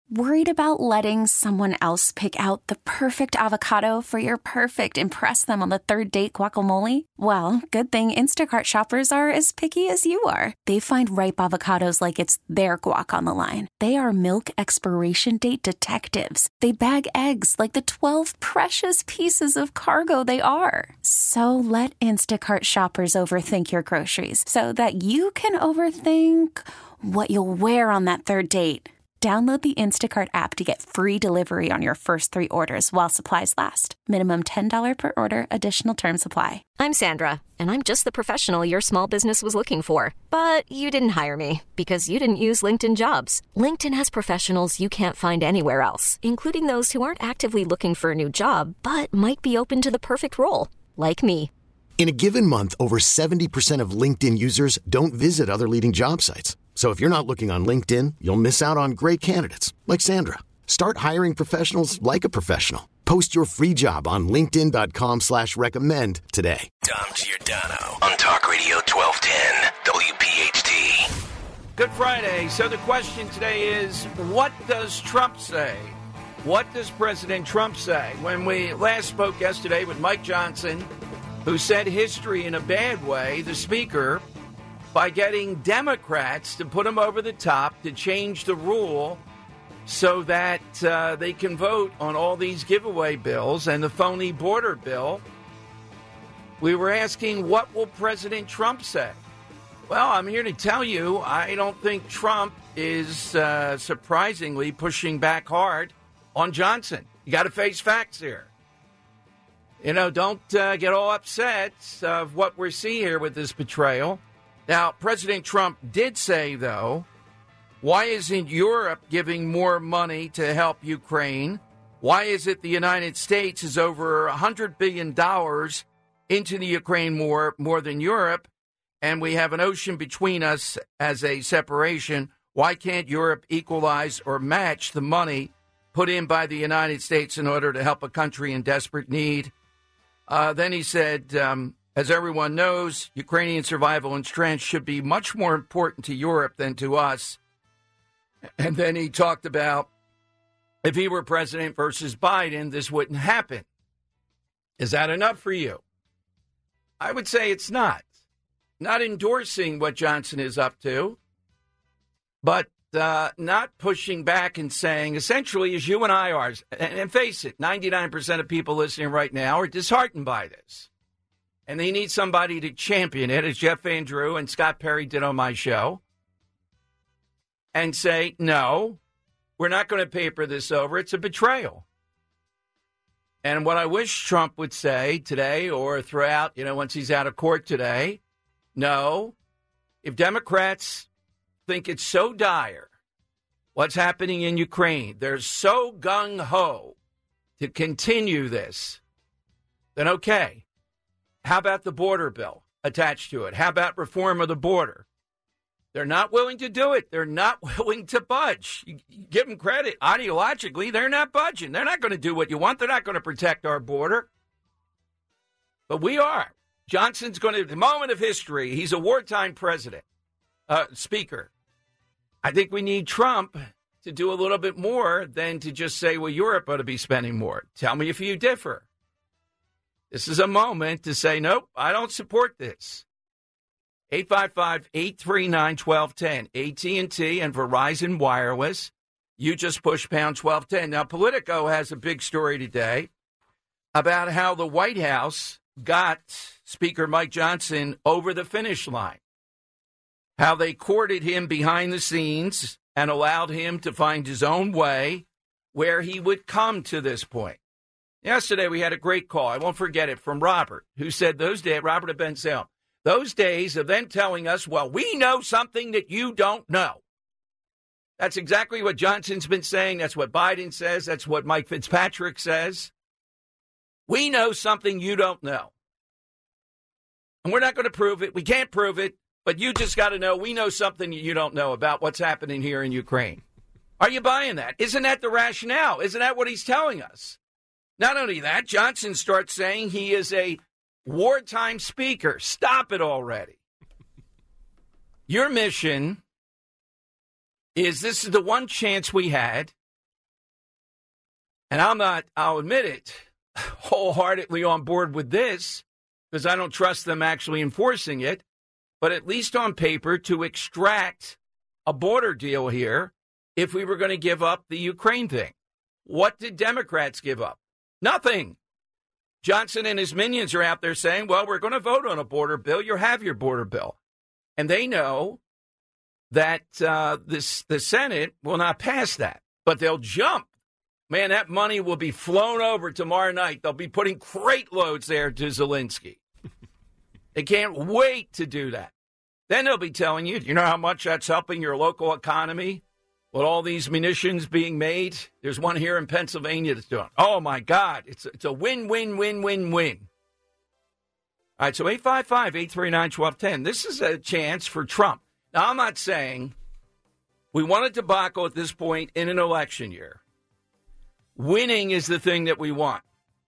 Worried about letting someone else pick out the perfect avocado for your perfect impress them on the third date guacamole? Well, good thing Instacart shoppers are as picky as you are. They find ripe avocados like it's their guac on the line. They are milk expiration date detectives. They bag eggs like the 12 precious pieces of cargo they are. So let Instacart shoppers overthink your groceries so that you can overthink what you'll wear on that third date. Download the Instacart app to get free delivery on your first 3 orders while supplies last. Minimum $10 per order. Additional terms apply. I'm Sandra, and I'm just the professional your small business was looking for. But you didn't hire me because you didn't use LinkedIn Jobs. LinkedIn has professionals you can't find anywhere else, including those who aren't actively looking for a new job, but might be open to the perfect role, like me. In a given month, over 70% of LinkedIn users don't visit other leading job sites. So if you're not looking on LinkedIn, you'll miss out on great candidates like Sandra. Start hiring professionals like a professional. Post your free job on linkedin.com/recommend today. Dom Giordano on Talk Radio 1210 WPHT. Good Friday. So the question today is, what does Trump say? What does President Trump say? When we last spoke yesterday with Mike Johnson, who said history in a bad way, the speaker, by getting Democrats to put him over the top to change the rule so that they can vote on all these giveaway bills and the phony border bill. We were asking, what will President Trump say? Well, I'm here to tell you, I don't think Trump is surprisingly pushing back hard on Johnson. You got to face facts here. You know, don't get all upset of what we're seeing here with this betrayal. Now, President Trump did say, though, why isn't Europe giving more money to help Ukraine? Why is it the United States is over $100 billion into the Ukraine war more than Europe, and we have an ocean between us as a separation? Why can't Europe equalize or match the money put in by the United States in order to help a country in desperate need? Then he said, as everyone knows, Ukrainian survival and strength should be much more important to Europe than to us. And then he talked about if he were president versus Biden, this wouldn't happen. Is that enough for you? I would say it's not. Not endorsing what Johnson is up to, but not pushing back and saying, essentially, as you and I are, and face it, 99% of people listening right now are disheartened by this. And they need somebody to champion it, as Jeff Van Drew and Scott Perry did on my show, and say, no, we're not going to paper this over. It's a betrayal. And what I wish Trump would say today or throughout, once he's out of court today, no, if Democrats think it's so dire what's happening in Ukraine, they're so gung-ho to continue this, then okay. How about the border bill attached to it? How about reform of the border? They're not willing to do it. They're not willing to budge. You give them credit. Ideologically, they're not budging. They're not going to do what you want. They're not going to protect our border. But we are. Johnson's going to, the moment of history, he's a wartime speaker. I think we need Trump to do a little bit more than to just say, well, Europe ought to be spending more. Tell me if you differ. This is a moment to say, nope, I don't support this. 855-839-1210, AT&T and Verizon Wireless. You just push pound 1210. Now, Politico has a big story today about how the White House got Speaker Mike Johnson over the finish line, how they courted him behind the scenes and allowed him to find his own way where he would come to this point. Yesterday, we had a great call. I won't forget it, from Robert, who said those days, Robert of Ben Salem, those days of them telling us, well, we know something that you don't know. That's exactly what Johnson's been saying. That's what Biden says. That's what Mike Fitzpatrick says. We know something you don't know. And we're not going to prove it. We can't prove it. But you just got to know we know something you don't know about what's happening here in Ukraine. Are you buying that? Isn't that the rationale? Isn't that what he's telling us? Not only that, Johnson starts saying he is a wartime speaker. Stop it already. Your mission is, this is the one chance we had And I'll admit it, wholeheartedly on board with this because I don't trust them actually enforcing it, but at least on paper to extract a border deal here if we were going to give up the Ukraine thing. What did Democrats give up? Nothing. Johnson and his minions are out there saying, well, we're going to vote on a border bill. You have your border bill. And they know that the Senate will not pass that, but they'll jump. Man, that money will be flown over tomorrow night. They'll be putting crate loads there to Zelensky. They can't wait to do that. Then they'll be telling you, you know how much that's helping your local economy with all these munitions being made? There's one here in Pennsylvania that's doing. Oh, my God. It's a win-win-win-win-win. All right, so 855-839-1210. This is a chance for Trump. Now, I'm not saying we want a debacle at this point in an election year. Winning is the thing that we want.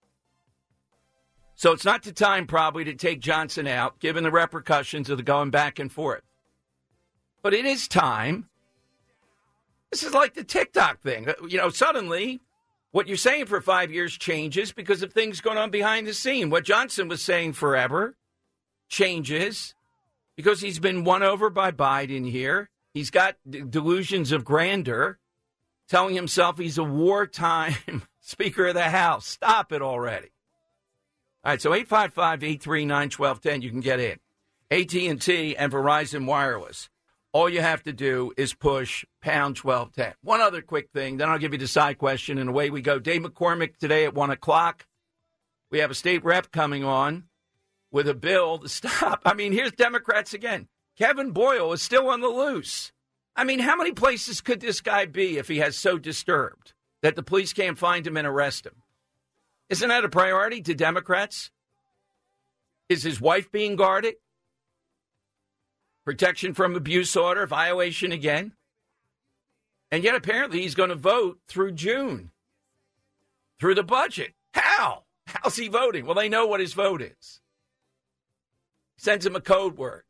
So it's not the time probably to take Johnson out, given the repercussions of the going back and forth. But it is time. This is like the TikTok thing. You know, suddenly what you're saying for 5 years changes because of things going on behind the scene. What Johnson was saying forever changes because he's been won over by Biden here. He's got delusions of grandeur, telling himself he's a wartime Speaker of the House. Stop it already. All right, so 855-839-1210, you can get in. AT&T and Verizon Wireless. All you have to do is push pound 1210. One other quick thing, then I'll give you the side question, and away we go. Dave McCormick today at 1 o'clock. We have a state rep coming on with a bill to stop. I mean, here's Democrats again. Kevin Boyle is still on the loose. I mean, how many places could this guy be if he has so disturbed that the police can't find him and arrest him? Isn't that a priority to Democrats? Is his wife being guarded? Protection from abuse order, violation again? And yet apparently he's going to vote through June, through the budget. How? How's he voting? Well, they know what his vote is. Sends him a code word.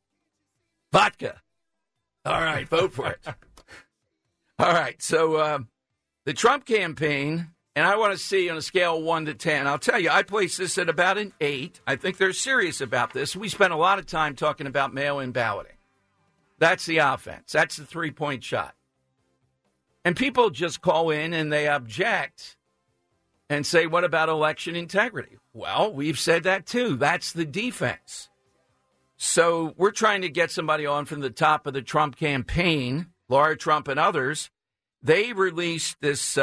Vodka. All right, vote for it. All right, so the Trump campaign, and I want to see on a scale of 1 to 10. I'll tell you, I place this at about an 8. I think they're serious about this. We spent a lot of time talking about mail-in balloting. That's the offense. That's the three-point shot. And people just call in and they object and say, what about election integrity? Well, we've said that too. That's the defense. So we're trying to get somebody on from the top of the Trump campaign, Laura Trump and others. They released this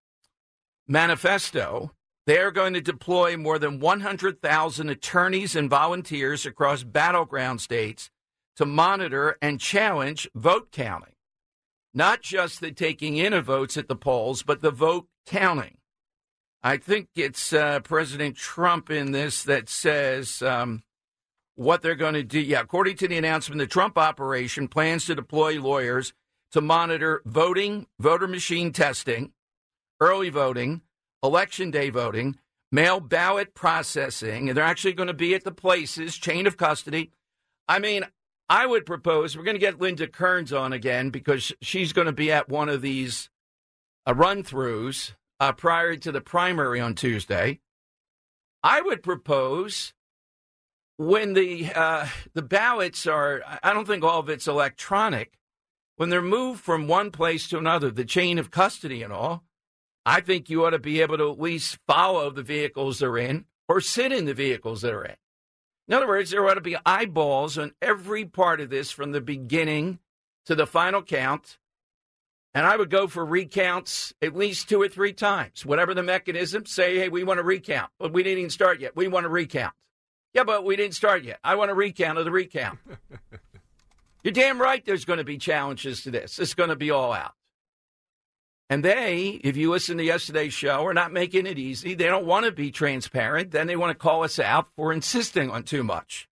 manifesto. They are going to deploy more than 100,000 attorneys and volunteers across battleground states to monitor and challenge vote counting. Not just the taking in of votes at the polls, but the vote counting. I think it's President Trump in this that says what they're going to do. Yeah, according to the announcement, the Trump operation plans to deploy lawyers to monitor voting, voter machine testing, early voting, election day voting, mail ballot processing, and they're actually going to be at the places, chain of custody. I mean, I would propose, we're going to get Linda Kearns on again because she's going to be at one of these run-throughs prior to the primary on Tuesday. I would propose when the ballots are, I don't think all of it's electronic, when they're moved from one place to another, the chain of custody and all, I think you ought to be able to at least follow the vehicles they're in or sit in the vehicles they're in. In other words, there ought to be eyeballs on every part of this from the beginning to the final count. And I would go for recounts at least 2 or 3 times. Whatever the mechanism, say, hey, we want to recount, but we didn't even start yet. We want to recount. Yeah, but we didn't start yet. I want a recount of the recount. You're damn right there's going to be challenges to this. It's going to be all out. And they, if you listen to yesterday's show, are not making it easy. They don't want to be transparent. Then they want to call us out for insisting on too much.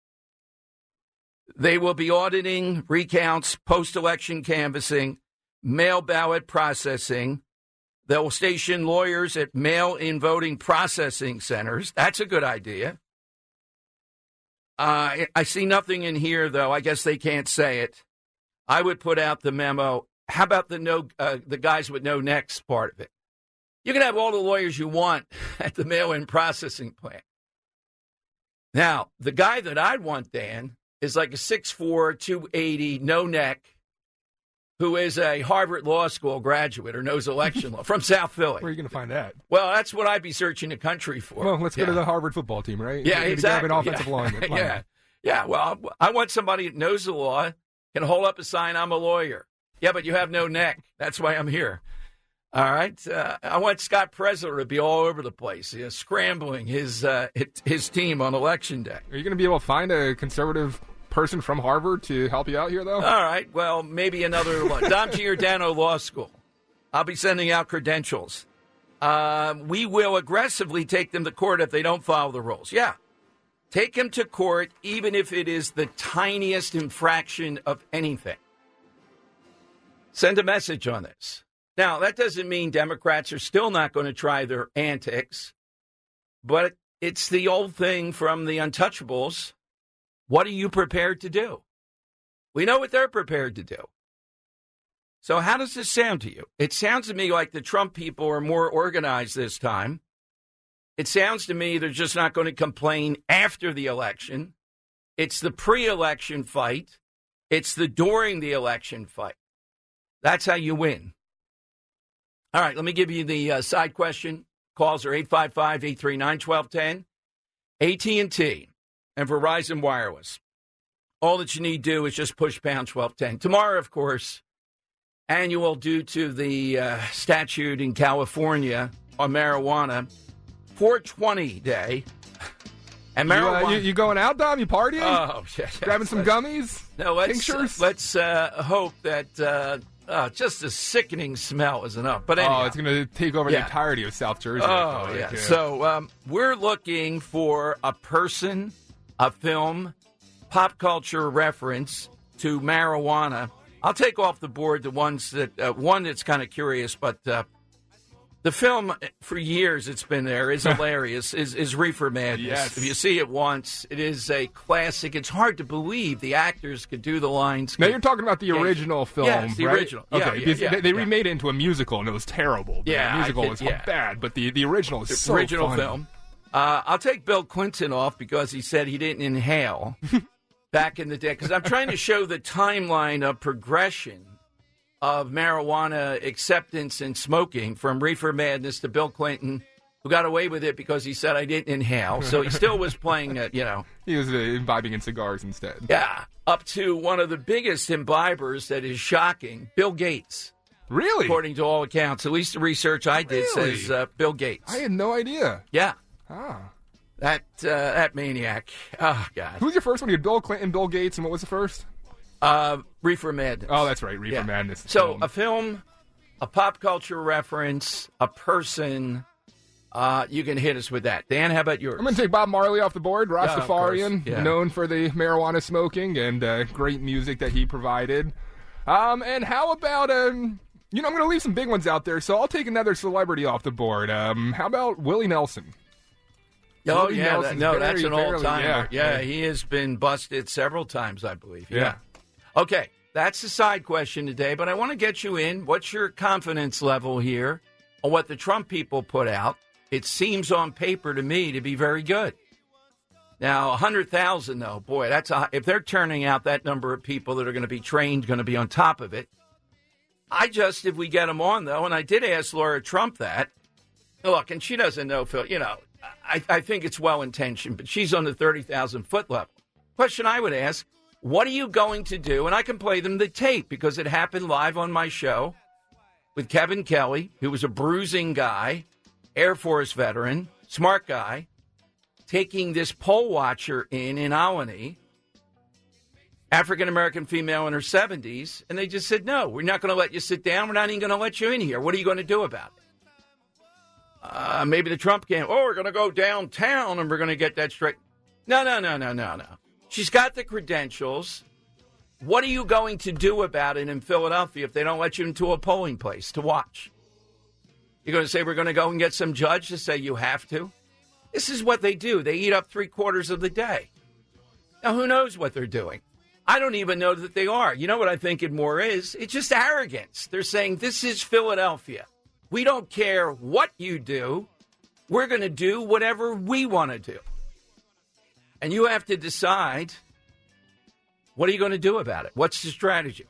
They will be auditing recounts, post-election canvassing, mail ballot processing. They'll station lawyers at mail-in voting processing centers. That's a good idea. I see nothing in here, though. I guess they can't say it. I would put out the memo. How about the guys with no necks part of it? You can have all the lawyers you want at the mail-in processing plant. Now, the guy that I'd want, Dan, is like a 6'4", 280, no neck, who is a Harvard Law School graduate or knows election law from South Philly. Where are you going to find that? Well, that's what I'd be searching the country for. Well, let's go to the Harvard football team, right? Yeah, exactly. Grab an offensive line. Yeah, well, I want somebody that knows the law, can hold up a sign, I'm a lawyer. Yeah, but you have no neck. That's why I'm here. All right. I want Scott Presler to be all over the place, scrambling his team on Election Day. Are you going to be able to find a conservative person from Harvard to help you out here, though? All right. Well, maybe another Dom Giordano Law School. I'll be sending out credentials. We will aggressively take them to court if they don't follow the rules. Yeah. Take them to court, even if it is the tiniest infraction of anything. Send a message on this. Now, that doesn't mean Democrats are still not going to try their antics, but it's the old thing from the Untouchables. What are you prepared to do? We know what they're prepared to do. So how does this sound to you? It sounds to me like the Trump people are more organized this time. It sounds to me they're just not going to complain after the election. It's the pre-election fight. It's the during the election fight. That's how you win. All right, let me give you the side question. Calls are 855-839-1210. AT&T and Verizon Wireless. All that you need to do is just push pound 1210. Tomorrow, of course, annual due to the statute in California on marijuana, 420 day. And marijuana. You going out, Dom? You partying? Oh, yeah. Grabbing some gummies? No, let's hope that just the sickening smell is enough. But anyhow, it's going to take over the entirety of South Jersey. Oh, yeah. So we're looking for a person, a film, pop culture reference to marijuana. I'll take off the board the ones that one that's kind of curious, but the film for years it's been there is hilarious. is Reefer Madness? Yes. If you see it once, it is a classic. It's hard to believe the actors could do the lines. Now you're talking about the original film, yes, the right? original. Okay, they remade it into a musical and it was terrible. The musical was bad, but the original is so original funny. film. I'll take Bill Clinton off because he said he didn't inhale back in the day. Because I'm trying to show the timeline of progression of marijuana acceptance and smoking from Reefer Madness to Bill Clinton, who got away with it because he said I didn't inhale. So he still was playing, He was imbibing in cigars instead. Yeah, up to one of the biggest imbibers that is shocking, Bill Gates. Really? According to all accounts. At least the research I did says Bill Gates. I had no idea. Yeah. Ah. That maniac. Oh, God. Who was your first one? You had Bill Clinton, Bill Gates, and what was the first? Reefer Madness. Oh, that's right, Reefer Madness. So a film, a pop culture reference, a person, you can hit us with that. Dan, how about yours? I'm going to take Bob Marley off the board, Rastafarian, known for the marijuana smoking and great music that he provided. And how about, I'm going to leave some big ones out there, so I'll take another celebrity off the board. How about Willie Nelson? Oh, Willie yeah. That's an all-timer. Yeah, he has been busted several times, I believe. Yeah. Okay, that's the side question today, but I want to get you in. What's your confidence level here on what the Trump people put out? It seems on paper to me to be very good. Now, 100,000, though, boy, if they're turning out that number of people that are going to be trained, going to be on top of it. If we get them on, though, and I did ask Laura Trump that, look, and she doesn't know, Phil, I think it's well-intentioned, but she's on the 30,000-foot level. Question I would ask, what are you going to do? And I can play them the tape because it happened live on my show with Kevin Kelly, who was a bruising guy, Air Force veteran, smart guy, taking this poll watcher in Albany, African-American female in her 70s, and they just said, no, we're not going to let you sit down. We're not even going to let you in here. What are you going to do about it? Maybe the Trump camp, we're going to go downtown and we're going to get that straight. No. She's got the credentials. What are you going to do about it in Philadelphia if they don't let you into a polling place to watch? You're going to say we're going to go and get some judge to say you have to? This is what they do. They eat up 3/4 of the day. Now, who knows what they're doing? I don't even know that they are. You know what I think it more is? It's just arrogance. They're saying this is Philadelphia. We don't care what you do. We're going to do whatever we want to do. And you have to decide, what are you going to do about it? What's the strategy?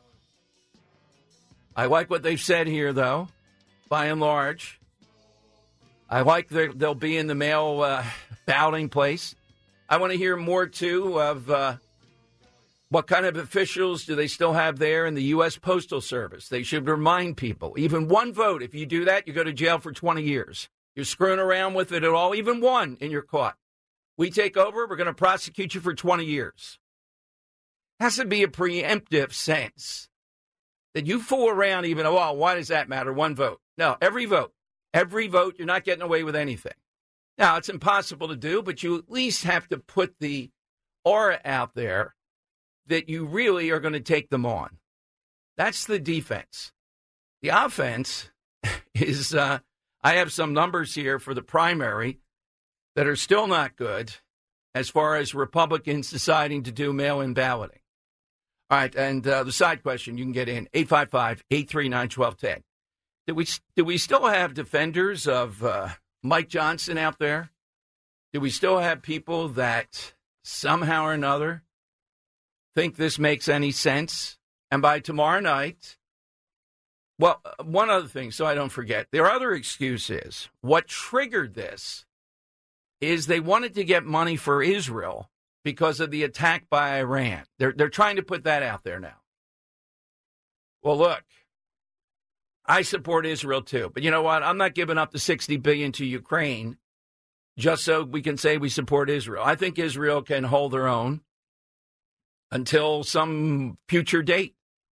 I like what they've said here, though, by and large. I like they'll be in the mail balloting place. I want to hear more, too, of what kind of officials do they still have there in the U.S. Postal Service. They should remind people, even one vote, if you do that, you go to jail for 20 years. You're screwing around with it at all, even one, and you're caught. We take over, we're going to prosecute you for 20 years. Has to be a preemptive sense that you fool around even, oh, why does that matter? One vote. No, every vote, you're not getting away with anything. Now, it's impossible to do, but you at least have to put the aura out there that you really are going to take them on. That's the defense. The offense is, I have some numbers here for the primary that are still not good as far as Republicans deciding to do mail-in balloting. All right, and the side question you can get in, 855-839-1210. Do we still have defenders of Mike Johnson out there? Do we still have people that somehow or another think this makes any sense? And by tomorrow night, well, one other thing, so I don't forget. Their other excuse is, what triggered this is they wanted to get money for Israel because of the attack by Iran. They're trying to put that out there now. Well, look, I support Israel too, but you know what? I'm not giving up the $60 billion to Ukraine just so we can say we support Israel. I think Israel can hold their own until some future date.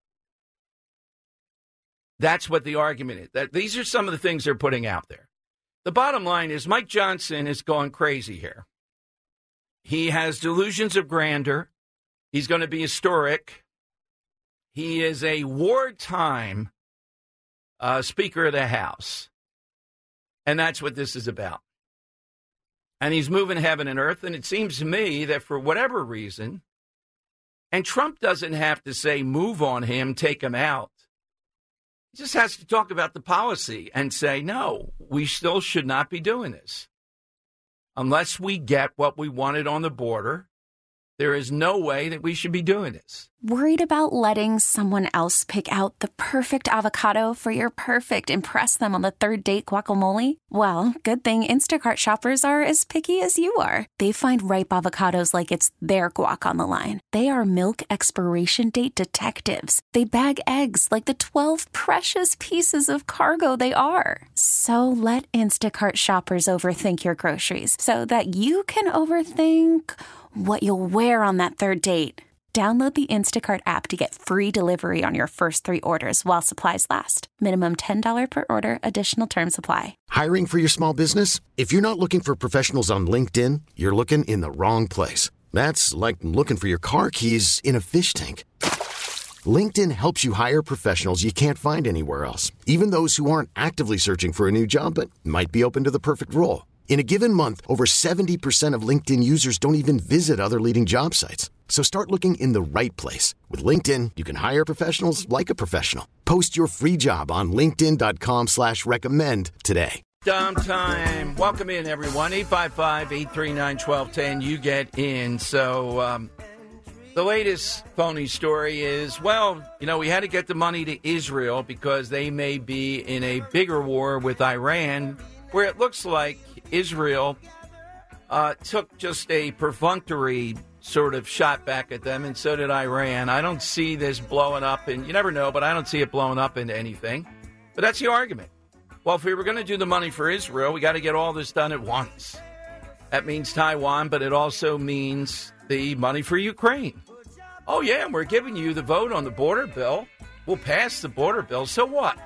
That's what the argument is. That these are some of the things they're putting out there. The bottom line is Mike Johnson is going crazy here. He has delusions of grandeur. He's going to be historic. He is a wartime Speaker of the House. And that's what this is about. And he's moving heaven and earth. And it seems to me that for whatever reason, and Trump doesn't have to say move on him, take him out. He just has to talk about the policy and say, no, we still should not be doing this. Unless we get what we wanted on the border, there is no way that we should be doing this. Worried about letting someone else pick out the perfect avocado for your perfect impress them on the third date guacamole? Well, good thing Instacart shoppers are as picky as you are. They find ripe avocados like it's their guac on the line. They are milk expiration date detectives. They bag eggs like the 12 precious pieces of cargo they are. So let Instacart shoppers overthink your groceries so that you can overthink what you'll wear on that third date. Download the Instacart app to get free delivery on your first 3 orders while supplies last. Minimum $10 per order. Additional terms apply. Hiring for your small business? If you're not looking for professionals on LinkedIn, you're looking in the wrong place. That's like looking for your car keys in a fish tank. LinkedIn helps you hire professionals you can't find anywhere else, even those who aren't actively searching for a new job but might be open to the perfect role. In a given month, over 70% of LinkedIn users don't even visit other leading job sites. So start looking in the right place. With LinkedIn, you can hire professionals like a professional. Post your free job on linkedin.com/recommend today. Downtime. Welcome in, everyone. 855-839-1210. You get in. So the latest phony story is, well, you know, we had to get the money to Israel because they may be in a bigger war with Iran, where it looks like Israel took just a perfunctory sort of shot back at them, and so did Iran. I don't see this blowing up, and you never know, but I don't see it blowing up into anything. But that's the argument. Well, if we were going to do the money for Israel, we got to get all this done at once. That means Taiwan, but it also means the money for Ukraine. Oh, yeah, and we're giving you the vote on the border bill. We'll pass the border bill. So what?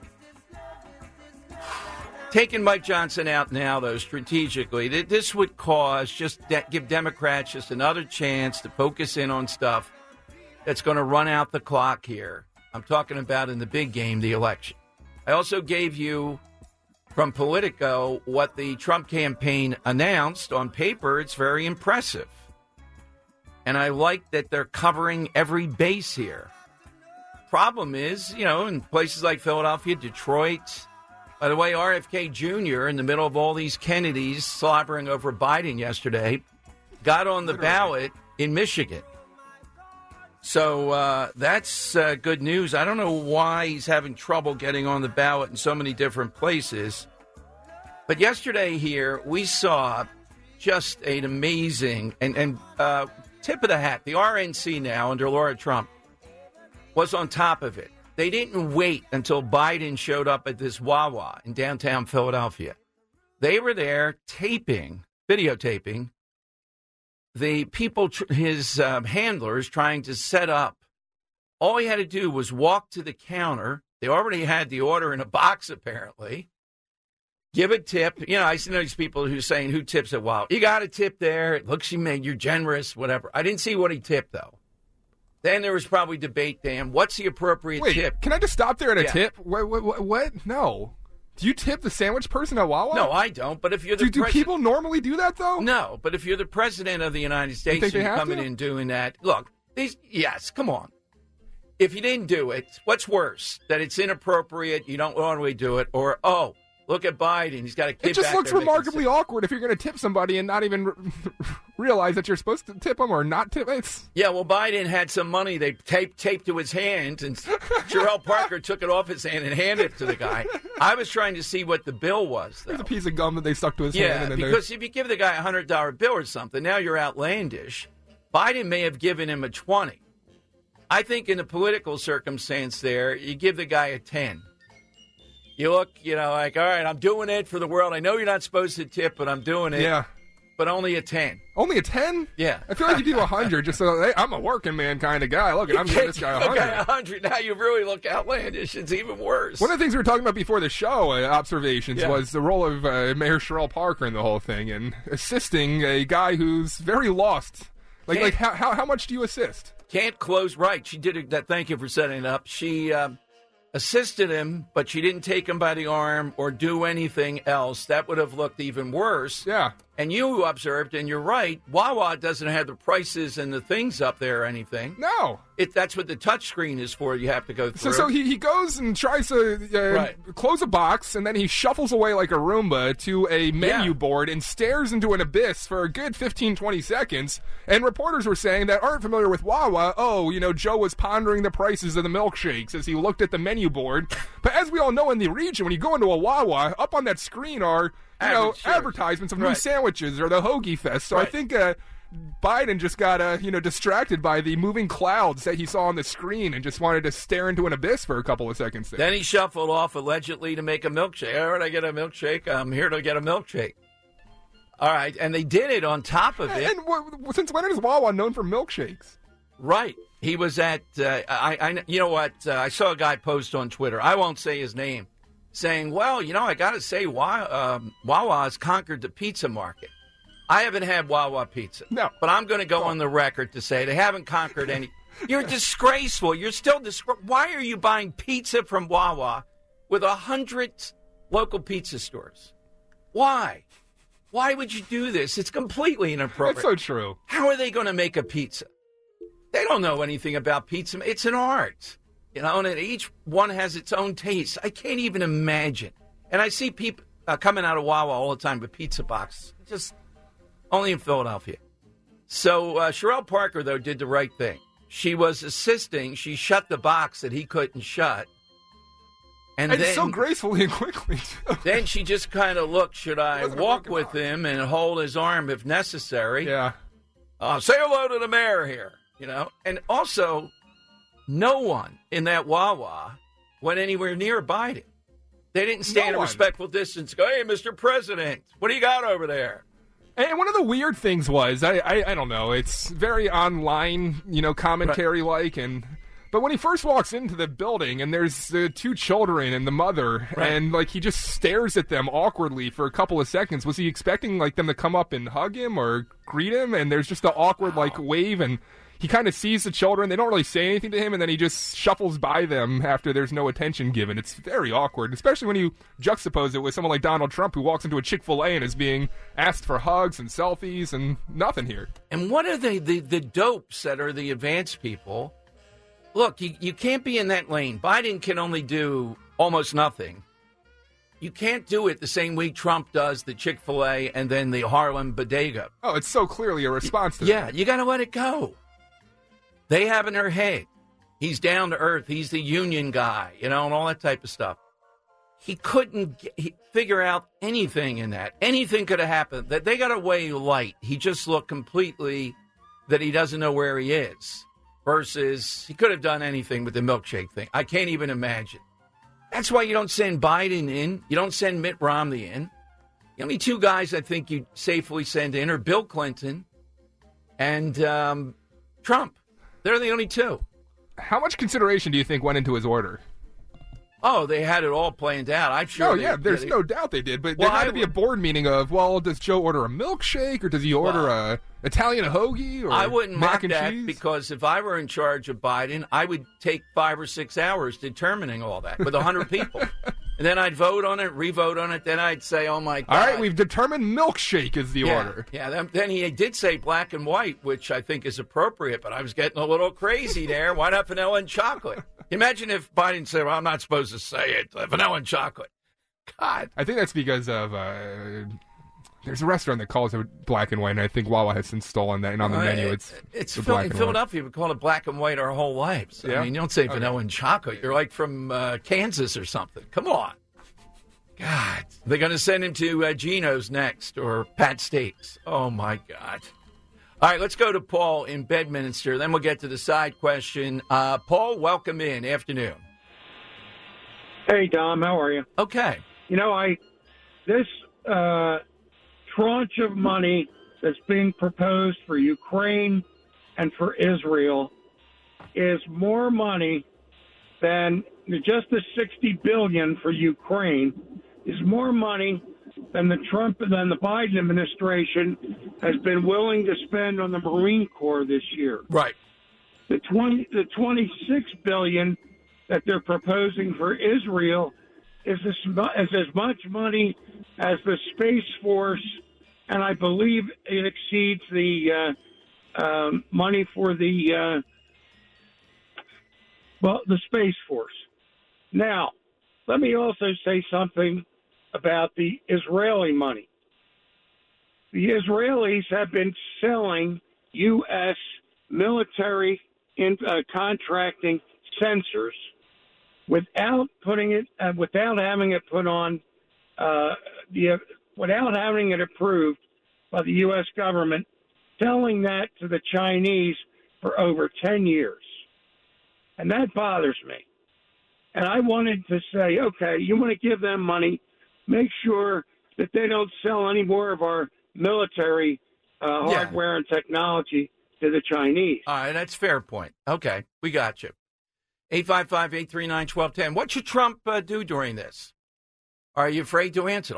Taking Mike Johnson out now, though, strategically, this would cause give Democrats just another chance to focus in on stuff that's going to run out the clock here. I'm talking about in the big game, the election. I also gave you from Politico what the Trump campaign announced. On paper, it's very impressive. And I like that they're covering every base here. Problem is, you know, in places like Philadelphia, Detroit, By the way, RFK Jr., in the middle of all these Kennedys slobbering over Biden yesterday, got on the ballot in Michigan. So that's good news. I don't know why he's having trouble getting on the ballot in so many different places. But yesterday here, we saw just an amazing and tip of the hat. The RNC now, under Laura Trump, was on top of it. They didn't wait until Biden showed up at this Wawa in downtown Philadelphia. They were there videotaping, the people, his handlers, trying to set up. All he had to do was walk to the counter. They already had the order in a box, apparently. Give a tip. You know, I see these people who are saying, who tips at Wawa? You got a tip there. It looks you're generous, whatever. I didn't see what he tipped, though. Then there was probably debate, Dan. What's the appropriate tip? Can I just stop there at a tip? What? No. Do you tip the sandwich person at Wawa? No, I don't. But if you're the do people normally do that, though? No, but if you're the president of the United States and you're coming in doing that, look, come on. If you didn't do it, what's worse? That it's inappropriate, you don't normally do it, or, look at Biden. He's got a kid. It just looks remarkably awkward if you're going to tip somebody and not even realize that you're supposed to tip them or not tip. Yeah, well, Biden had some money they taped to his hand, and Sherelle Parker took it off his hand and handed it to the guy. I was trying to see what the bill was, though. There's a piece of gum that they stuck to his hand. Yeah, because if you give the guy a $100 bill or something, now you're outlandish. Biden may have given him a 20. I think in the political circumstance there, you give the guy a 10. You look, like, all right, I'm doing it for the world. I know you're not supposed to tip, but I'm doing it. Yeah. But only a 10. Only a 10? Yeah. I feel like you do 100 just so, hey, I'm a working man kind of guy. Look, I'm giving this guy 100. 100. Now you really look outlandish. It's even worse. One of the things we were talking about before the show, observations, was the role of Mayor Sherelle Parker in the whole thing and assisting a guy who's very lost. Like how much do you assist? Can't close. Right. She did that. Thank you for setting it up. She assisted him, but she didn't take him by the arm or do anything else. That would have looked even worse. Yeah. And you observed, and you're right, Wawa doesn't have the prices and the things up there or anything. No. That's what the touch screen is for. You have to go through. So he goes and tries to close a box, and then he shuffles away like a Roomba to a menu board and stares into an abyss for a good 15, 20 seconds. And reporters were saying that aren't familiar with Wawa, Joe was pondering the prices of the milkshakes as he looked at the menu board. But as we all know in the region, when you go into a Wawa, up on that screen are advertisements of new sandwiches or the Hoagie Fest. So I think Biden just got distracted by the moving clouds that he saw on the screen and just wanted to stare into an abyss for a couple of seconds there. Then he shuffled off allegedly to make a milkshake. All right, I get a milkshake. I'm here to get a milkshake. All right, and they did it on top of it. And since when is Wawa known for milkshakes? Right. He was at, I saw a guy post on Twitter. I won't say his name. Saying, well, I got to say, Wawa has conquered the pizza market. I haven't had Wawa pizza. No. But I'm going to go on the record to say they haven't conquered any. You're disgraceful. You're still disgraceful. Why are you buying pizza from Wawa with 100 local pizza stores? Why? Why would you do this? It's completely inappropriate. That's so true. How are they going to make a pizza? They don't know anything about pizza. It's an art. And each one has its own taste. I can't even imagine. And I see people coming out of Wawa all the time with pizza boxes. Just only in Philadelphia. So Sherelle Parker, though, did the right thing. She was assisting. She shut the box that he couldn't shut. And then, so gracefully and quickly, too. Then she just kind of looked, should I walk with him and hold his arm if necessary? Yeah. Say hello to the mayor here, And also, no one in that Wawa went anywhere near Biden. They didn't stand a respectful distance. Go, hey, Mr. President, what do you got over there? And one of the weird things was, I don't know, it's very online, commentary-like, but when he first walks into the building and there's the two children and the mother, and, he just stares at them awkwardly for a couple of seconds, was he expecting, them to come up and hug him or greet him? And there's just the awkward, wave, and he kind of sees the children. They don't really say anything to him, and then he just shuffles by them after there's no attention given. It's very awkward, especially when you juxtapose it with someone like Donald Trump, who walks into a Chick-fil-A and is being asked for hugs and selfies and nothing here. And what are the dopes that are the advanced people? Look, you can't be in that lane. Biden can only do almost nothing. You can't do it the same way Trump does the Chick-fil-A and then the Harlem Bodega. Oh, it's so clearly a response to that. You got to let it go. They have in their head, he's down to earth, he's the union guy, and all that type of stuff. He couldn't figure out anything in that. Anything could have happened. That they got away light. He just looked completely that he doesn't know where he is. Versus he could have done anything with the milkshake thing. I can't even imagine. That's why you don't send Biden in. You don't send Mitt Romney in. The only two guys I think you'd safely send in are Bill Clinton and Trump. They're the only two. How much consideration do you think went into his order? Oh, they had it all planned out. I'm sure. Oh, yeah, there's no doubt they did. But there had to be a board meeting of, does Joe order a milkshake or does he order a Italian hoagie or I wouldn't mac mock and that cheese? Because if I were in charge of Biden, I would take 5 or 6 hours determining all that with 100 people. And then I'd vote on it, re-vote on it. Then I'd say, oh, my God. All right, we've determined milkshake is the order. Yeah, then he did say black and white, which I think is appropriate. But I was getting a little crazy there. Why not vanilla and chocolate? Imagine if Biden said, well, I'm not supposed to say it, vanilla and chocolate. God. I think that's because of there's a restaurant that calls it black and white, and I think Wawa has since stolen that, and on the menu it's in Philadelphia, we call it black and white our whole lives. Yeah? I mean, you don't say vanilla and chocolate. You're like from Kansas or something. Come on. God. They're going to send him to Geno's next, or Pat Steaks. Oh, my God. All right, let's go to Paul in Bedminster. Then we'll get to the side question. Paul, welcome in. Afternoon. Hey, Dom. How are you? Okay. This tranche of money that's being proposed for Ukraine and for Israel is more money than just the $60 billion for Ukraine. Is more money than the Biden administration has been willing to spend on the Marine Corps this year. Right. The $26 billion that they're proposing for Israel is as much money as the Space Force, and I believe it exceeds the money for the Space Force. Now, let me also say something about the Israeli money. The Israelis have been selling U.S. military contracting sensors without having it put on, without having it approved by the U.S. government, selling that to the Chinese for over 10 years. And that bothers me. And I wanted to say, okay, you want to give them money, make sure that they don't sell any more of our military hardware and technology to the Chinese. All right, that's a fair point. Okay, we got you. 855-839-1210. What should Trump do during this? Are you afraid to answer?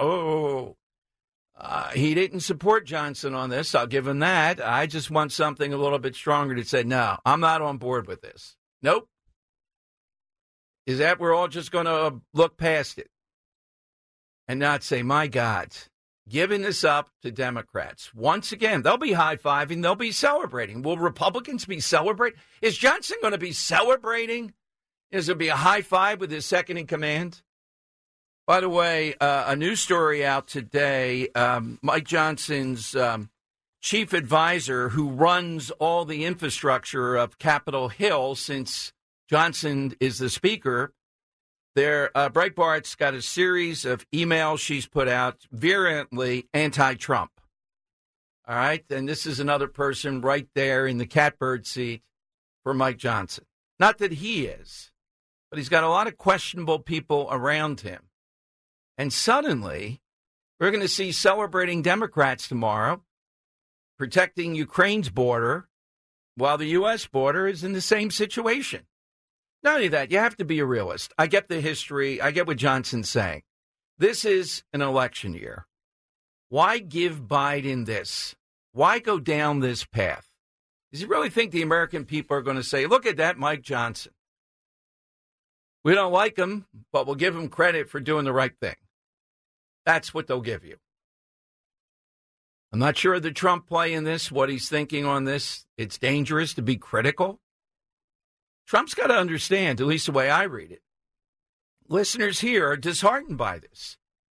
He didn't support Johnson on this. I'll give him that. I just want something a little bit stronger to say, no, I'm not on board with this. Nope. Is that we're all just going to look past it and not say, my God, giving this up to Democrats. Once again, they'll be high-fiving. They'll be celebrating. Will Republicans be celebrating? Is Johnson going to be celebrating? Is there be a high five with his second in command? By the way, a news story out today, Mike Johnson's chief advisor who runs all the infrastructure of Capitol Hill since Johnson is the speaker, Breitbart's got a series of emails she's put out virulently anti-Trump. All right? And this is another person right there in the catbird seat for Mike Johnson. Not that he is, but he's got a lot of questionable people around him. And suddenly, we're going to see celebrating Democrats tomorrow, protecting Ukraine's border, while the U.S. border is in the same situation. Not only that, you have to be a realist. I get the history. I get what Johnson's saying. This is an election year. Why give Biden this? Why go down this path? Does he really think the American people are going to say, look at that Mike Johnson? We don't like him, but we'll give him credit for doing the right thing. That's what they'll give you. I'm not sure of the Trump play in this, what he's thinking on this. It's dangerous to be critical. Trump's got to understand, at least the way I read it, listeners here are disheartened by this.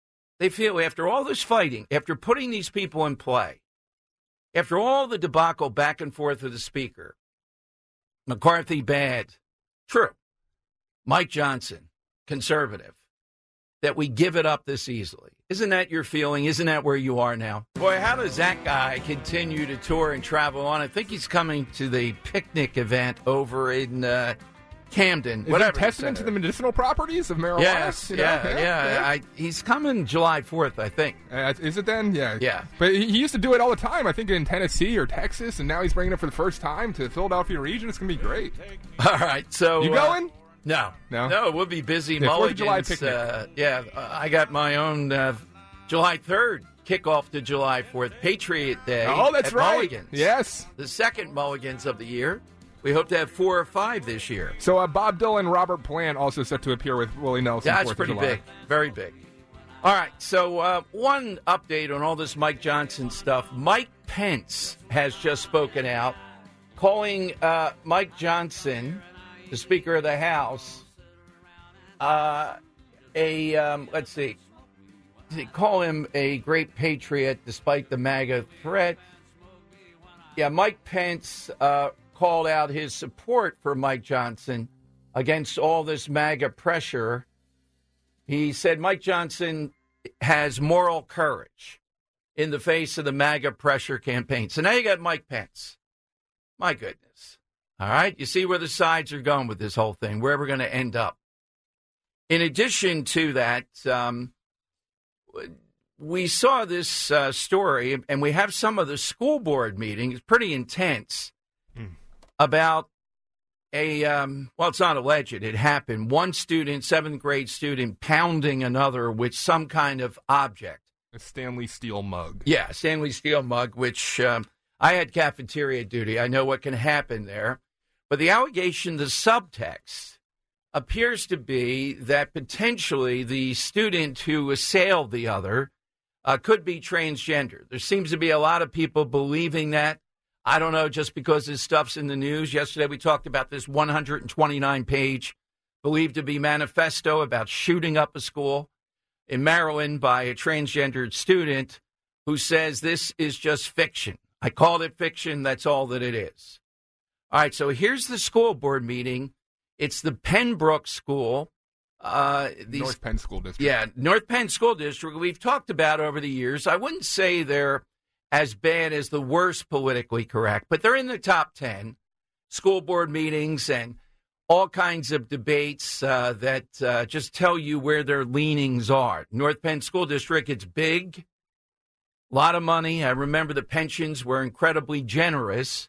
They feel after all this fighting, after putting these people in play, after all the debacle back and forth with the speaker, McCarthy bad, true, Mike Johnson, conservative, that we give it up this easily. Isn't that your feeling? Isn't that where you are now? Boy, how does that guy continue to tour and travel on? I think he's coming to the picnic event over in Camden. Is it a testament to the medicinal properties of marijuana? Yes, yeah. He's coming July 4th, I think. Is it then? Yeah. Yeah. But he used to do it all the time, I think, in Tennessee or Texas, and now he's bringing it for the first time to the Philadelphia region. It's going to be great. All right, so... You going? No, we'll be busy. Yeah, Mulligans, 4th of July picnic. I got my own July 3rd kickoff to July 4th, Patriot Day. Oh, that's at right. Mulligans. Yes. The second Mulligans of the year. We hope to have 4 or 5 this year. So Bob Dylan, Robert Plant also set to appear with Willie Nelson. Yeah, that's pretty big. Very big. All right, so one update on all this Mike Johnson stuff. Mike Pence has just spoken out, calling Mike Johnson, the Speaker of the House, let's see, they call him a great patriot despite the MAGA threat. Yeah, Mike Pence called out his support for Mike Johnson against all this MAGA pressure. He said Mike Johnson has moral courage in the face of the MAGA pressure campaign. So now you got Mike Pence. My goodness. All right, you see where the sides are going with this whole thing, where we're going to end up. In addition to that, we saw this story, and we have some of the school board meetings, pretty intense, about it's not alleged, it happened. One student, 7th grade student, pounding another with some kind of object. A Stanley Steel mug. Yeah, Stanley Steel mug, which I had cafeteria duty. I know what can happen there. But the allegation, the subtext, appears to be that potentially the student who assailed the other could be transgender. There seems to be a lot of people believing that. I don't know, just because this stuff's in the news. Yesterday we talked about this 129-page believed to be manifesto about shooting up a school in Maryland by a transgendered student who says this is just fiction. I called it fiction. That's all that it is. All right, so here's the school board meeting. It's the Pembroke School. North Penn School District. Yeah, North Penn School District. We've talked about over the years. I wouldn't say they're as bad as the worst politically correct, but they're in the top 10 school board meetings and all kinds of debates that just tell you where their leanings are. North Penn School District, it's big, a lot of money. I remember the pensions were incredibly generous.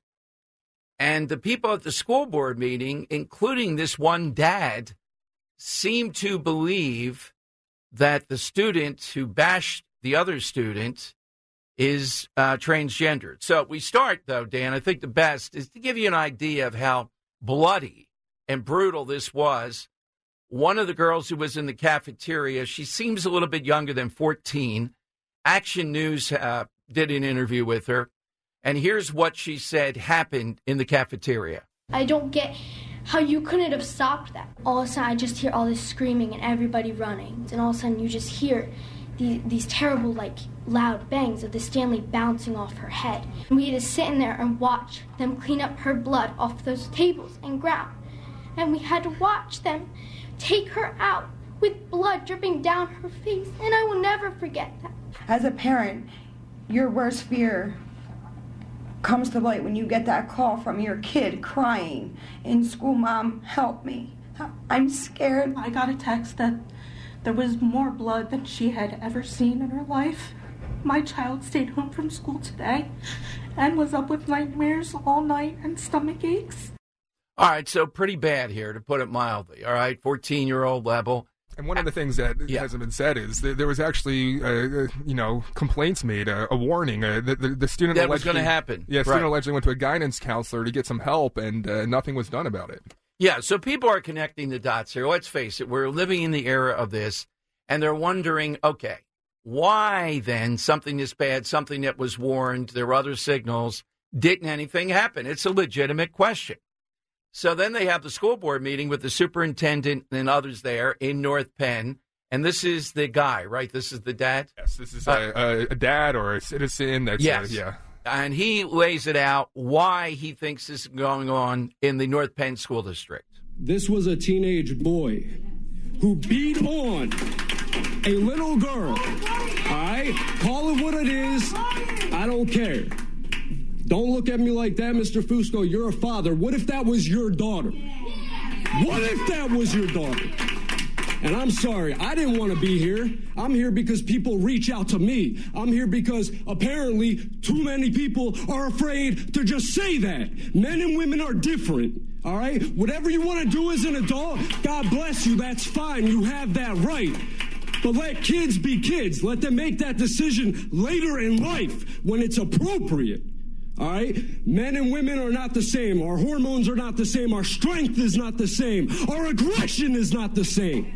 And the people at the school board meeting, including this one dad, seemed to believe that the student who bashed the other student is transgendered. So we start, though, Dan, I think the best is to give you an idea of how bloody and brutal this was. One of the girls who was in the cafeteria, she seems a little bit younger than 14. Action News did an interview with her. And here's what she said happened in the cafeteria. I don't get how you couldn't have stopped that. All of a sudden, I just hear all this screaming and everybody running. And all of a sudden, you just hear these terrible, loud bangs of the Stanley bouncing off her head. And we had to sit in there and watch them clean up her blood off those tables and ground. And we had to watch them take her out with blood dripping down her face. And I will never forget that. As a parent, your worst fear comes to light when you get that call from your kid crying in school, "Mom, help me. I'm scared." I got a text that there was more blood than she had ever seen in her life. My child stayed home from school today and was up with nightmares all night and stomach aches. All right, so pretty bad here, to put it mildly. All right, 14-year-old level. And one of the things that hasn't been said is that there was actually, complaints made, a warning. The student that was going to happen. Yeah, student allegedly went to a guidance counselor to get some help, and nothing was done about it. Yeah, so people are connecting the dots here. Let's face it, we're living in the era of this, and they're wondering, okay, why then something this bad, something that was warned, there were other signals, didn't anything happen? It's a legitimate question. So then they have the school board meeting with the superintendent and others there in North Penn, And this is the guy, right? This is the dad? Yes, this is a dad or a citizen. That's yes. Yeah. And he lays it out why he thinks this is going on in the North Penn School District. This was a teenage boy who beat on a little girl. All right? Call it what it is. I don't care. Don't look at me like that, Mr. Fusco. You're a father. What if that was your daughter? What if that was your daughter? And I'm sorry, I didn't want to be here. I'm here because people reach out to me. I'm here because apparently too many people are afraid to just say that. Men and women are different, all right? Whatever you want to do as an adult, God bless you, that's fine. You have that right. But let kids be kids. Let them make that decision later in life when it's appropriate. All right? Men and women are not the same. Our hormones are not the same. Our strength is not the same. Our aggression is not the same.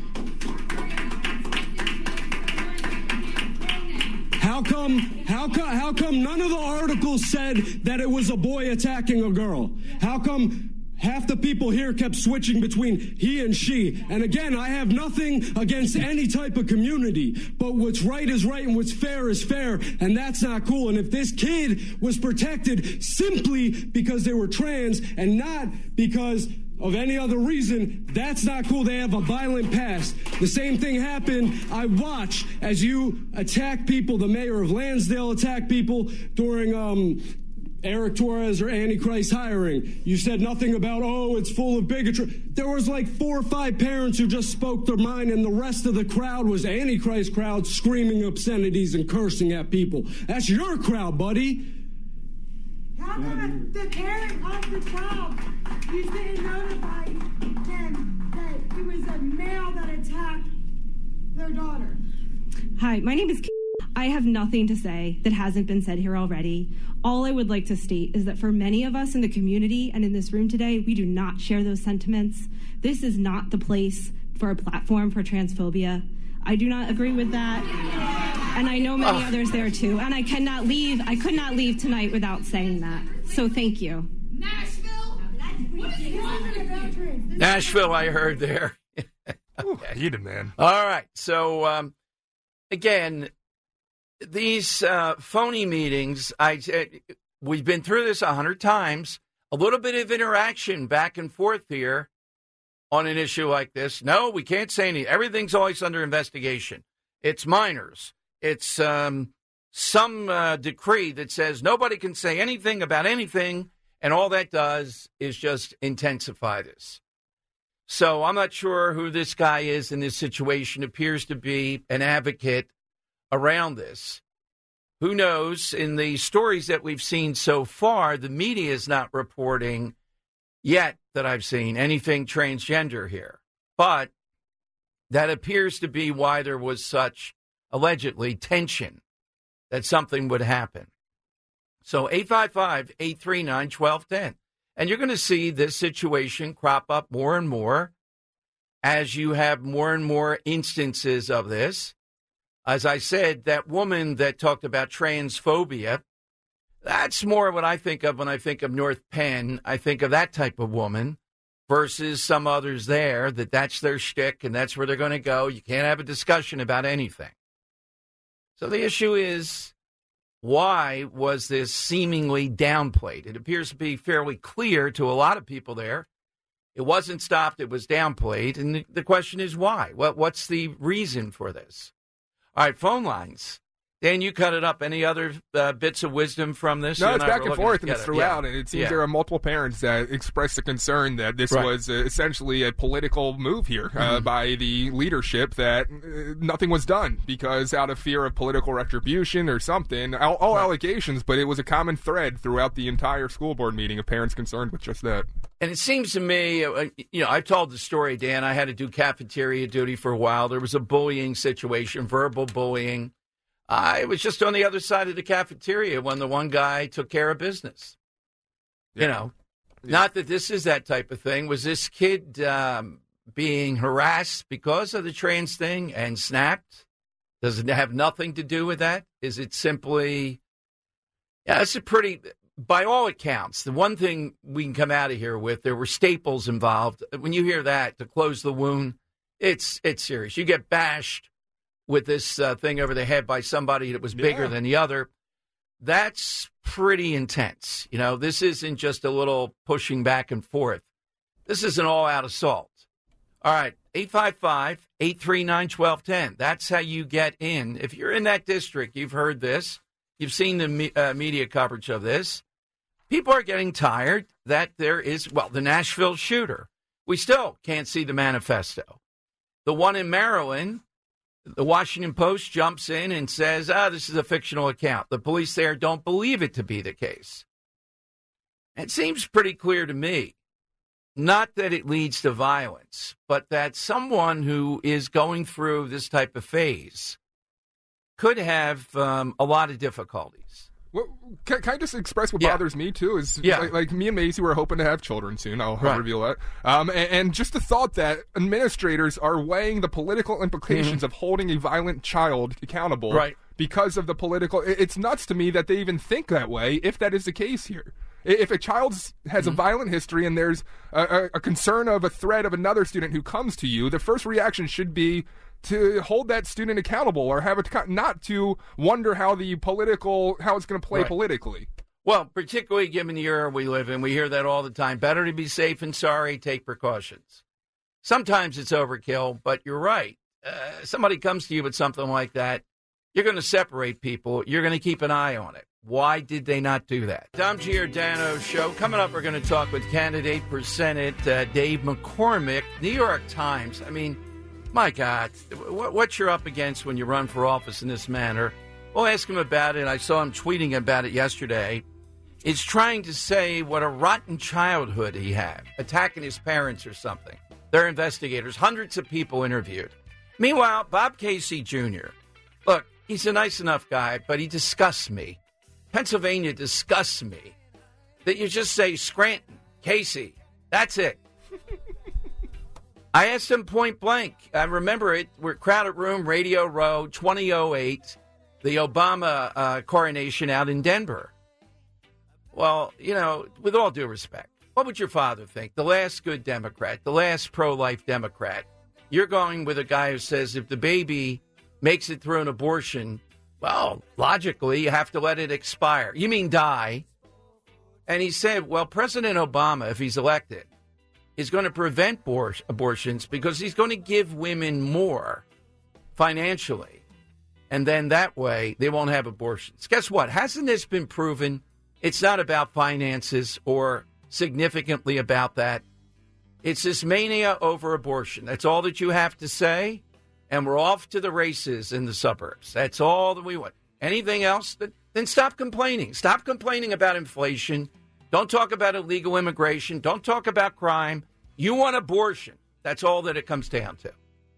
How come none of the articles said that it was a boy attacking a girl? How come half the people here kept switching between he and she? And again, I have nothing against any type of community, but what's right is right and what's fair is fair, and that's not cool. And if this kid was protected simply because they were trans and not because of any other reason, that's not cool. They have a violent past. The same thing happened. I watched as you attack people. The mayor of Lansdale attacked people during Eric Torres or Antichrist hiring. You said nothing about, it's full of bigotry. There was like 4 or 5 parents who just spoke their mind, and the rest of the crowd was Antichrist crowd screaming obscenities and cursing at people. That's your crowd, buddy. How come the parent of the child, you didn't notify them that it was a male that attacked their daughter? Hi, my name is Kim. I have nothing to say that hasn't been said here already. All I would like to state is that for many of us in the community and in this room today, we do not share those sentiments. This is not the place for a platform for transphobia. I do not agree with that. And I know many others there too. And I could not leave tonight without saying that. So thank you. Nashville, I heard there. Okay. Heated, man. All right. So, again, these phony meetings, we've been through this 100 times. A little bit of interaction back and forth here on an issue like this. No, we can't say anything. Everything's always under investigation. It's minors. It's some decree that says nobody can say anything about anything, and all that does is just intensify this. So I'm not sure who this guy is in this situation. Appears to be an advocate around this. Who knows? In the stories that we've seen so far, the media is not reporting yet that I've seen anything transgender here. But that appears to be why there was such, allegedly, tension that something would happen. So 855-839-1210. And you're going to see this situation crop up more and more as you have more and more instances of this. As I said, that woman that talked about transphobia, that's more what I think of when I think of North Penn. I think of that type of woman versus some others there, that's their shtick and that's where they're going to go. You can't have a discussion about anything. So the issue is, why was this seemingly downplayed? It appears to be fairly clear to a lot of people there. It wasn't stopped. It was downplayed. And the question is why? What's the reason for this? All right, phone lines. Dan, you cut it up. Any other bits of wisdom from this? No, it's back and forth, and it's throughout. Yeah. And it seems there are multiple parents that expressed the concern that this was essentially a political move here by the leadership, that nothing was done because out of fear of political retribution or something. All allegations, but it was a common thread throughout the entire school board meeting of parents concerned with just that. And it seems to me, I've told the story, Dan. I had to do cafeteria duty for a while. There was a bullying situation, verbal bullying. I was just on the other side of the cafeteria when the one guy took care of business. Yeah. Not that this is that type of thing. Was this kid being harassed because of the trans thing and snapped? Does it have nothing to do with that? Is it simply, it's a pretty, by all accounts, the one thing we can come out of here with, there were staples involved. When you hear that, to close the wound, It's serious. You get bashed with this thing over the head by somebody that was bigger than the other. That's pretty intense. You know, this isn't just a little pushing back and forth. This is an all-out assault. All right, 855-839-1210. That's how you get in. If you're in that district, you've heard this. You've seen the media coverage of this. People are getting tired that there is, the Nashville shooter. We still can't see the manifesto. The one in Maryland, the Washington Post jumps in and says, this is a fictional account. The police there don't believe it to be the case. It seems pretty clear to me, not that it leads to violence, but that someone who is going through this type of phase could have a lot of difficulties. Well, can I just express what bothers me, too? Is like me and Maisie were hoping to have children soon. I'll reveal that. And just the thought that administrators are weighing the political implications of holding a violent child accountable because of the political... It's nuts to me that they even think that way, if that is the case here. If a child has a violent history and there's a concern of a threat of another student who comes to you, the first reaction should be to hold that student accountable or have it not to wonder how it's going to play politically. Well, particularly given the era we live in, we hear that all the time. Better to be safe and sorry, take precautions. Sometimes it's overkill, but you're right. Somebody comes to you with something like that, you're going to separate people. You're going to keep an eye on it. Why did they not do that? Dom Giordano Show. Coming up, we're going to talk with candidate for Senate Dave McCormick, New York Times. I mean, my God, what you're up against when you run for office in this manner. We'll ask him about it. I saw him tweeting about it yesterday. He's trying to say what a rotten childhood he had, attacking his parents or something. They're investigators, hundreds of people interviewed. Meanwhile, Bob Casey Jr., look, he's a nice enough guy, but he disgusts me. Pennsylvania disgusts me. That you just say Scranton, Casey, that's it. I asked him point blank. I remember it. We're Crowded Room, Radio Row, 2008, the Obama coronation out in Denver. Well, you know, with all due respect, what would your father think? The last good Democrat, the last pro-life Democrat. You're going with a guy who says if the baby makes it through an abortion, well, logically, you have to let it expire. You mean die? And he said, well, President Obama, if he's elected, is going to prevent abortions because he's going to give women more financially. And then that way they won't have abortions. Guess what? Hasn't this been proven? It's not about finances or significantly about that. It's this mania over abortion. That's all that you have to say. And we're off to the races in the suburbs. That's all that we want. Anything else? Then stop complaining. Stop complaining about inflation. Don't talk about illegal immigration. Don't talk about crime. You want abortion. That's all that it comes down to.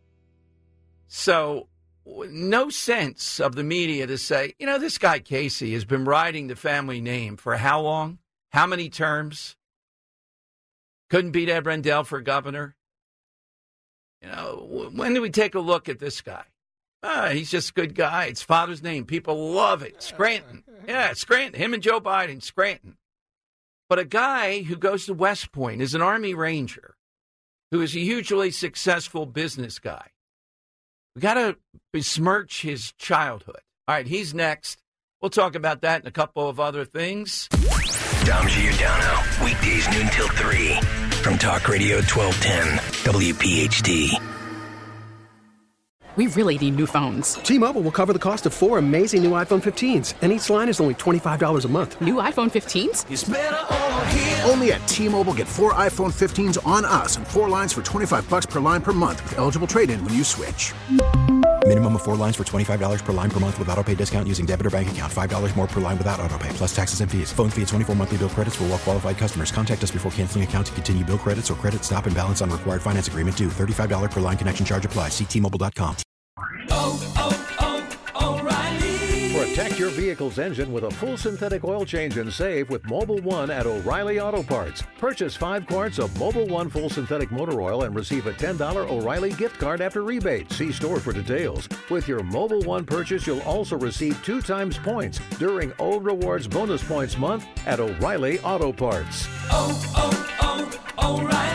So, no sense of the media to say, you know, this guy Casey has been riding the family name for how long? How many terms? Couldn't beat Ed Rendell for governor. You know, when do we take a look at this guy? He's just a good guy. It's father's name. People love it. Scranton. Yeah, Scranton. Him and Joe Biden, Scranton. But a guy who goes to West Point is an Army Ranger who is a hugely successful business guy. We got to besmirch his childhood. All right, he's next. We'll talk about that and a couple of other things. Dom Giordano, weekdays noon till 3 from Talk Radio 1210, WPHT. We really need new phones. T-Mobile will cover the cost of 4 amazing new iPhone 15s, and each line is only $25 a month. New iPhone 15s? It's better over here. Only at T-Mobile, get 4 iPhone 15s on us and 4 lines for $25 per line per month with eligible trade-in when you switch. Minimum of 4 lines for $25 per line per month with auto-pay discount using debit or bank account. $5 more per line without auto-pay, plus taxes and fees. Phone fee at 24 monthly bill credits for well-qualified customers. Contact us before canceling account to continue bill credits or credit stop and balance on required finance agreement due. $35 per line connection charge applies. See T-Mobile.com. O'Reilly. Protect your vehicle's engine with a full synthetic oil change and save with Mobil 1 at O'Reilly Auto Parts. Purchase 5 quarts of Mobil 1 full synthetic motor oil and receive a $10 O'Reilly gift card after rebate. See store for details. With your Mobil 1 purchase, you'll also receive 2 times points during O Rewards Bonus Points Month at O'Reilly Auto Parts. O'Reilly.